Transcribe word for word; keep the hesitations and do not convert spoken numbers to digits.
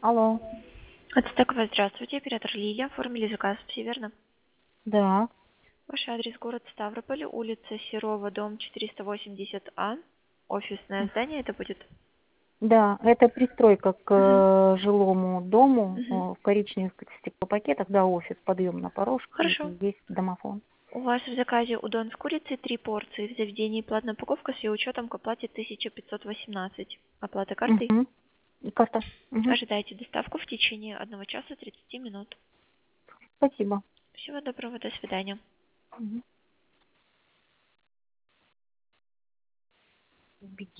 Алло. Ацтекова, здравствуйте, оператор Лилия. Оформили заказ, все верно? Да. Ваш адрес город Ставрополь, улица Серова, дом четыреста восемьдесят А. Офисное здание это будет? Да, это пристройка к Мгм. э, жилому дому э, Мгм. в коричневых стеклопакетах, да, офис, подъем на порожке, и Хорошо. есть домофон. У вас в заказе удон с курицей три порции. В заведении платная упаковка с ее учетом к оплате тысяча пятьсот восемнадцать. Оплата картой? Угу. И карта. Угу. Ожидайте доставку в течение одного часа тридцати минут. Спасибо. Всего доброго, до свидания. Мгм.